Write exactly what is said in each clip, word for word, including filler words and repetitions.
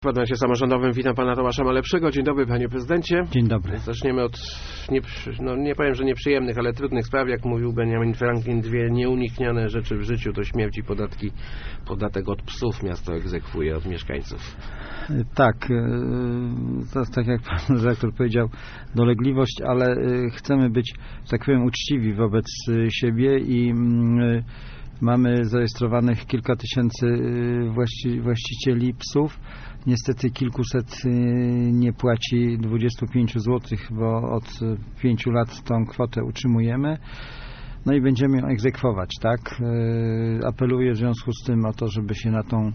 W kwadracie samorządowym witam pana Tomasza Malepszego. Dzień dobry, panie prezydencie. Dzień dobry. Zaczniemy od, nie, no nie powiem, że nieprzyjemnych, ale trudnych spraw. Jak mówił Benjamin Franklin, dwie nieuniknione rzeczy w życiu to śmierć i podatki. Podatek od psów miasto egzekwuje od mieszkańców. Tak, to tak jak pan dyrektor powiedział, dolegliwość, ale chcemy być, tak powiem, uczciwi wobec siebie i mamy zarejestrowanych kilka tysięcy właści właścicieli psów. Niestety kilkuset nie płaci dwadzieścia pięć złotych, bo od pięciu lat tą kwotę utrzymujemy. No i będziemy ją egzekwować, tak? Apeluję w związku z tym o to, żeby się na tą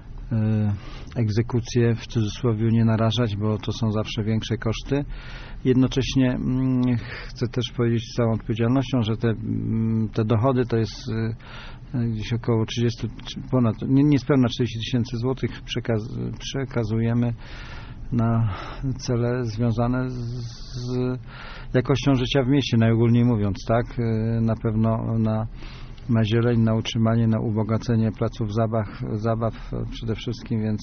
egzekucję w cudzysłowie nie narażać, bo to są zawsze większe koszty. Jednocześnie chcę też powiedzieć z całą odpowiedzialnością, że te, te dochody to jest gdzieś około trzydzieści, ponad, niespełna czterdzieści tysięcy złotych przekaz, przekazujemy na cele związane z, z jakością życia w mieście, najogólniej mówiąc, tak? Na pewno na na zieleń, na utrzymanie, na ubogacenie placów zabaw, zabaw przede wszystkim, więc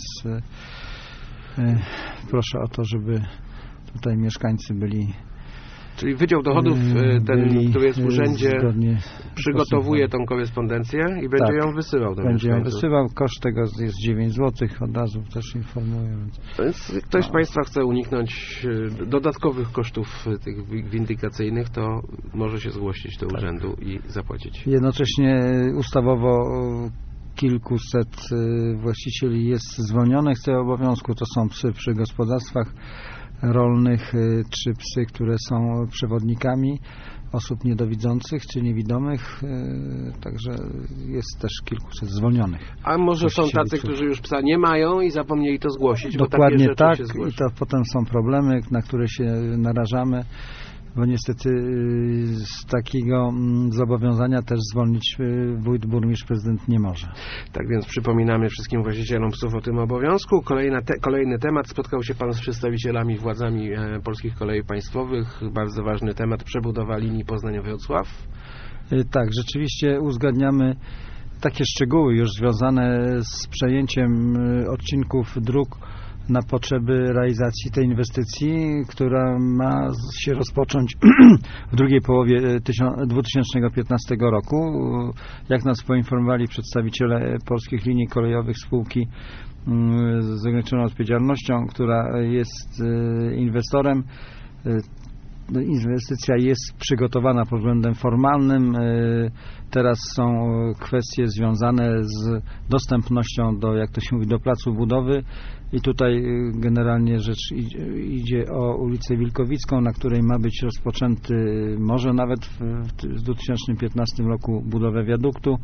y, y, proszę o to, żeby tutaj mieszkańcy byli. Czyli Wydział Dochodów, ten, byli, który jest w urzędzie, przygotowuje tą postępowania. korespondencję i będzie tak, ją wysyłał do będzie ją mieszkańców. wysyłał. Koszt tego jest dziewięć złotych, od razu też informuję. Więc ktoś z Państwa chce uniknąć dodatkowych kosztów tych windykacyjnych, to może się zgłosić do tak. urzędu i zapłacić. Jednocześnie ustawowo kilkuset właścicieli jest zwolnionych z tego obowiązku. To są psy przy gospodarstwach rolnych, czy psy, które są przewodnikami osób niedowidzących czy niewidomych, także jest też kilkuset zwolnionych. A może są tacy, którzy już psa nie mają i zapomnieli to zgłosić? Dokładnie bo takie tak, się i to potem są problemy, na które się narażamy, bo niestety z takiego zobowiązania też zwolnić wójt, burmistrz, prezydent nie może. Tak więc przypominamy wszystkim właścicielom psów o tym obowiązku. Kolejna te, kolejny temat. Spotkał się pan z przedstawicielami, władzami e, Polskich Kolei Państwowych. Bardzo ważny temat, przebudowa linii Poznań-Wrocław. Tak, rzeczywiście uzgadniamy takie szczegóły już związane z przejęciem odcinków dróg na potrzeby realizacji tej inwestycji, która ma się rozpocząć w drugiej połowie dwa tysiące piętnastego roku. Jak nas poinformowali przedstawiciele Polskich Linii Kolejowych, spółki z ograniczoną odpowiedzialnością, która jest inwestorem, inwestycja jest przygotowana pod względem formalnym. Teraz są kwestie związane z dostępnością do, jak to się mówi, do placu budowy i tutaj generalnie rzecz idzie o ulicę Wilkowicką, na której ma być rozpoczęty może nawet w dwa tysiące piętnastym roku budowę wiaduktu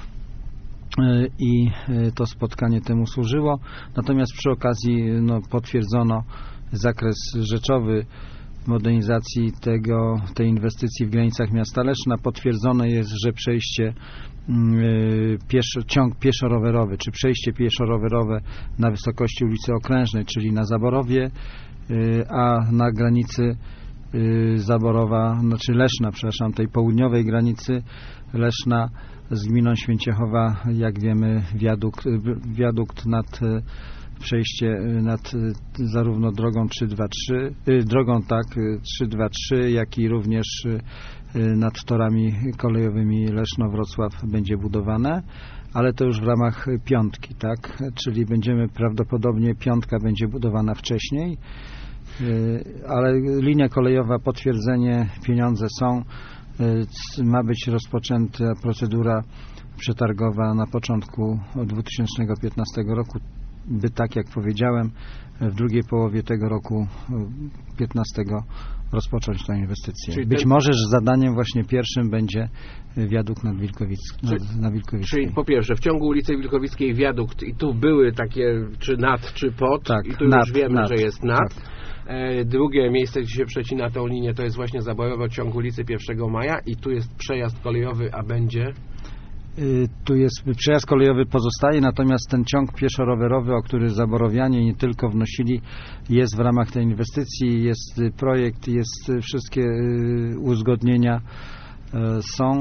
i to spotkanie temu służyło. Natomiast przy okazji no, potwierdzono zakres rzeczowy modernizacji tego, tej inwestycji w granicach miasta Leszna. Potwierdzone jest, że przejście pieszo, ciąg pieszo-rowerowy, czy przejście pieszo-rowerowe na wysokości ulicy Okrężnej, czyli na Zaborowie, a na granicy Zaborowa, znaczy Leszna, przepraszam, tej południowej granicy Leszna z gminą Święciechowa, jak wiemy, wiadukt, wiadukt nad przejście nad zarówno drogą trzysta dwadzieścia trzy, drogą tak trzysta dwadzieścia trzy, jak i również nad torami kolejowymi Leszno-Wrocław będzie budowane, ale to już w ramach piątki, tak, czyli będziemy prawdopodobnie piątka będzie budowana wcześniej, ale linia kolejowa, potwierdzenie, pieniądze są, ma być rozpoczęta procedura przetargowa na początku dwa tysiące piętnastego roku, by tak jak powiedziałem w drugiej połowie tego roku piętnastego rozpocząć tę inwestycję. Czyli Być ten... może, że zadaniem właśnie pierwszym będzie wiadukt nad Wilkowicką. Czyli, na Wilkowickiej. Czyli po pierwsze w ciągu ulicy Wilkowickiej wiadukt i tu były takie czy nad, czy pod tak, i tu nad, już wiemy, nad, że jest nad. Tak. E, drugie miejsce, gdzie się przecina tą linię, to jest właśnie Zaborowo, ciąg ulicy pierwszego maja i tu jest przejazd kolejowy, a będzie... Tu jest przejazd kolejowy pozostaje, natomiast ten ciąg pieszo-rowerowy, o który zaborowianie nie tylko wnosili, jest w ramach tej inwestycji, jest projekt, jest wszystkie uzgodnienia są.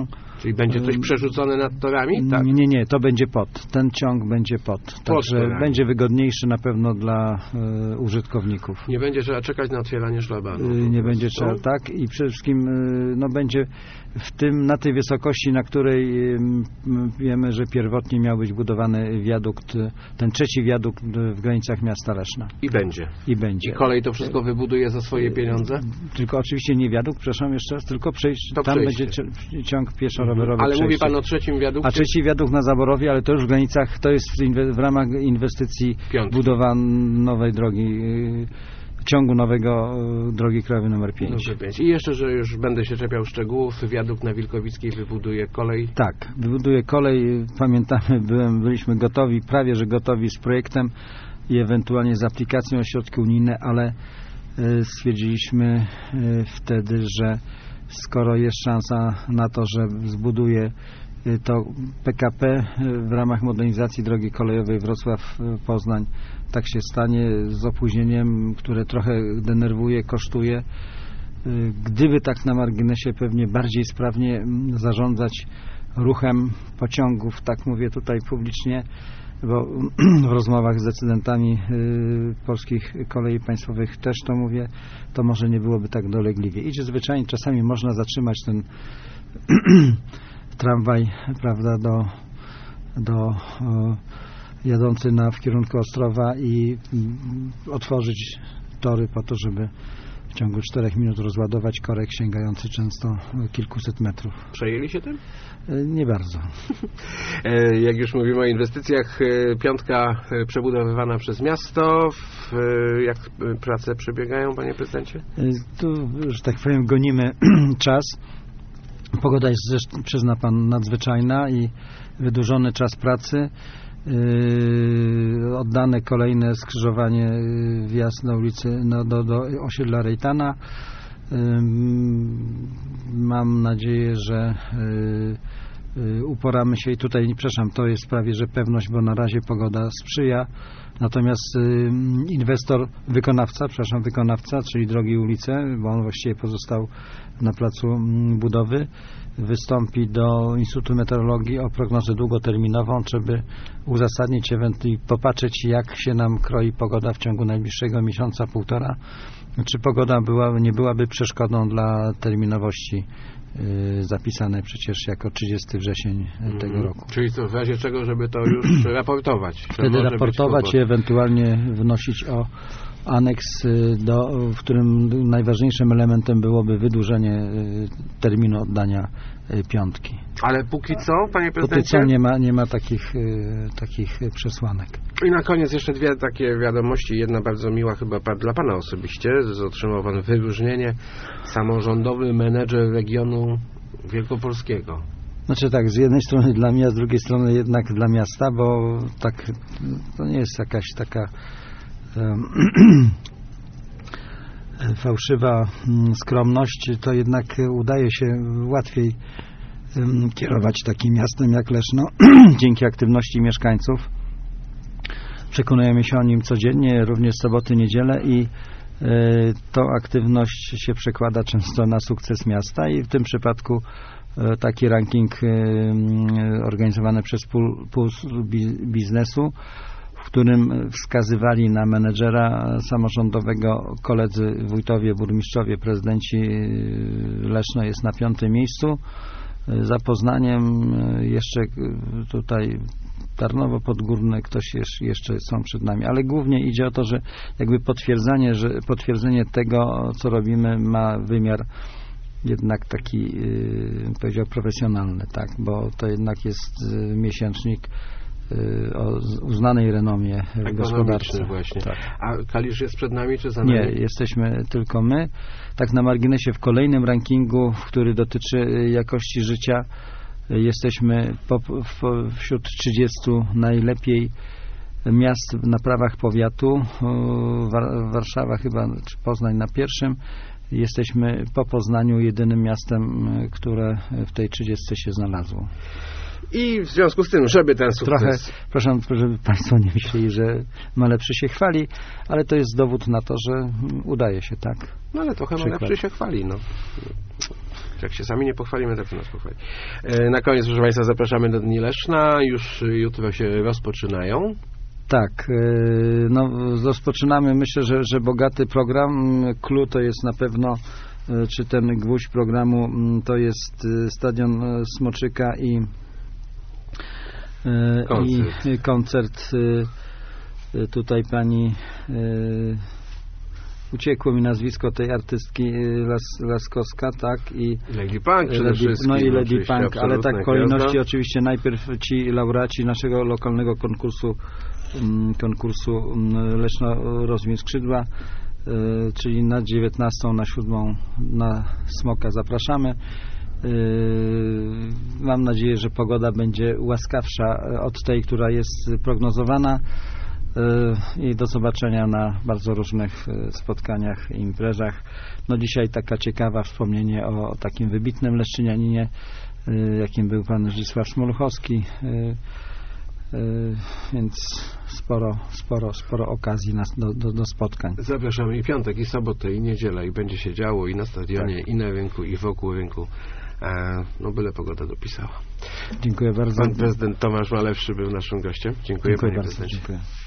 Czyli będzie coś przerzucone nad torami? Tak? Nie, nie, to będzie pod. Ten ciąg będzie pod. Także torami. będzie wygodniejszy na pewno dla e, użytkowników. Nie będzie trzeba czekać na otwieranie szlabanu. E, nie będzie trzeba, tak. I przede wszystkim e, no, będzie w tym, na tej wysokości, na której e, wiemy, że pierwotnie miał być budowany wiadukt, ten trzeci wiadukt w granicach miasta Leszna. I będzie. I będzie. I kolej to wszystko wybuduje za swoje pieniądze? Tylko oczywiście nie wiadukt, przepraszam jeszcze raz, tylko przejść, to tam przejście. będzie ciąg pieszo-rowerowy. Ale przejście. mówi pan o trzecim wiadukcie? A trzeci wiadukt na Zaborowie, ale to już w granicach, to jest w, inwe, w ramach inwestycji Piątki. budowa nowej drogi, yy, ciągu nowego yy, drogi krajowej numer pięć. I jeszcze, że już będę się czepiał szczegółów, wiadukt na Wilkowickiej wybuduje kolej. Tak, wybuduje kolej, pamiętamy, byłem, byliśmy gotowi, prawie że gotowi z projektem i ewentualnie z aplikacją o środki unijne, ale yy, stwierdziliśmy yy, wtedy, że skoro jest szansa na to, że zbuduje to P K P w ramach modernizacji drogi kolejowej Wrocław-Poznań, tak się stanie z opóźnieniem, które trochę denerwuje, kosztuje. Gdyby tak na marginesie pewnie bardziej sprawnie zarządzać ruchem pociągów, tak mówię tutaj publicznie, bo w rozmowach z decydentami polskich kolei państwowych też to mówię, to może nie byłoby tak dolegliwie. Idzie zwyczajnie, czasami można zatrzymać ten tramwaj, prawda, do, do o, jadący na, w kierunku Ostrowa i mm, otworzyć tory po to, żeby w ciągu czterech minut rozładować korek sięgający często kilkuset metrów. Przejęli się tym? Nie bardzo. Jak już mówimy o inwestycjach, piątka przebudowywana przez miasto. Jak prace przebiegają, panie prezydencie? Tu, że tak powiem, gonimy czas. Pogoda jest zresztą, przyzna pan, nadzwyczajna i wydłużony czas pracy. Yy, oddane kolejne skrzyżowanie, yy, wjazd na ulicy, no, do, do osiedla Rejtana. Yy, mam nadzieję, że yy, yy, uporamy się i tutaj, przepraszam, to jest prawie że pewność, bo na razie pogoda sprzyja. Natomiast yy, inwestor, wykonawca, przepraszam, wykonawca, czyli drogi i ulice, bo on właściwie pozostał na placu yy, budowy, wystąpi do Instytutu Meteorologii o prognozę długoterminową, żeby uzasadnić ewentualnie popatrzeć, jak się nam kroi pogoda w ciągu najbliższego miesiąca, półtora. Czy pogoda była, nie byłaby przeszkodą dla terminowości yy, zapisanej przecież jako trzydziesty wrzesień mm-hmm. tego roku. Czyli co, w razie czego, żeby to już raportować? Wtedy raportować i ewentualnie wnosić o aneks, do, w którym najważniejszym elementem byłoby wydłużenie terminu oddania piątki. Ale póki co, panie prezydencie? Póki co nie ma, nie ma takich, takich przesłanek. I na koniec jeszcze dwie takie wiadomości. Jedna bardzo miła chyba dla pana osobiście. Otrzymał pan wyróżnienie samorządowy menedżer regionu wielkopolskiego. Znaczy tak, z jednej strony dla mnie, a z drugiej strony jednak dla miasta, bo tak to nie jest jakaś taka fałszywa skromność, to jednak udaje się łatwiej kierować takim miastem jak Leszno dzięki aktywności mieszkańców. Przekonujemy się o nim codziennie, również soboty, niedzielę i tą aktywność się przekłada często na sukces miasta i w tym przypadku taki ranking organizowany przez Puls Biznesu, w którym wskazywali na menedżera samorządowego koledzy wójtowie, burmistrzowie, prezydenci. Leszno jest na piątym miejscu. Za Poznaniem jeszcze tutaj Tarnowo Podgórne, ktoś jeszcze są przed nami, ale głównie idzie o to, że jakby potwierdzenie, że potwierdzenie tego, co robimy, ma wymiar jednak taki, powiedział, profesjonalny, tak, bo to jednak jest miesięcznik o uznanej renomie gospodarczej. Właśnie. Tak. A Kalisz jest przed nami, czy za nami? Nie, jesteśmy tylko my. Tak na marginesie, w kolejnym rankingu, który dotyczy jakości życia, jesteśmy po, w, wśród trzydziestu najlepiej miast na prawach powiatu. War, Warszawa chyba, czy Poznań na pierwszym. Jesteśmy po Poznaniu jedynym miastem, które w tej trzydziestce się znalazło. I w związku z tym, żeby ten sukces... Trochę, proszę, żeby Państwo nie myśleli, że Malepszy się chwali, ale to jest dowód na to, że udaje się tak. No ale trochę Malepszy się chwali, no. Jak się sami nie pochwalimy, to kto nas pochwali. E, na koniec, proszę Państwa, zapraszamy do Dni Leszna. Już jutro się rozpoczynają. Tak, yy, no rozpoczynamy, myślę, że, że bogaty program. Clue to jest na pewno, yy, czy ten gwóźdź programu yy, to jest yy, Stadion yy, Smoczyka i yy, koncert. I koncert yy, yy, tutaj pani yy, uciekło mi nazwisko tej artystki yy, Las, Laskowska, tak, i Lady Punk przede Lady, wszystkim. no i Lady oczywiście, Punk, ale tak w kolejności gwiazda. oczywiście najpierw ci laureaci naszego lokalnego konkursu konkursu Leszno Rozwin Skrzydła, czyli na dziewiętnastą, na siódmą na Smoka zapraszamy. Mam nadzieję, że pogoda będzie łaskawsza od tej, która jest prognozowana, i do zobaczenia na bardzo różnych spotkaniach i imprezach. No dzisiaj taka ciekawa wspomnienie o takim wybitnym leszczynianinie, jakim był pan Zdzisław Szmoluchowski. Yy, więc sporo, sporo, sporo okazji na, do, do, do spotkań. Zapraszamy i piątek, i sobotę, i niedzielę, i będzie się działo i na stadionie, tak. i na rynku, i wokół rynku. E, no byle pogoda dopisała. Dziękuję bardzo. Pan prezydent Tomasz Malewszy był naszym gościem. Dziękuję, Dziękuję panie bardzo. prezydencie. Dziękuję.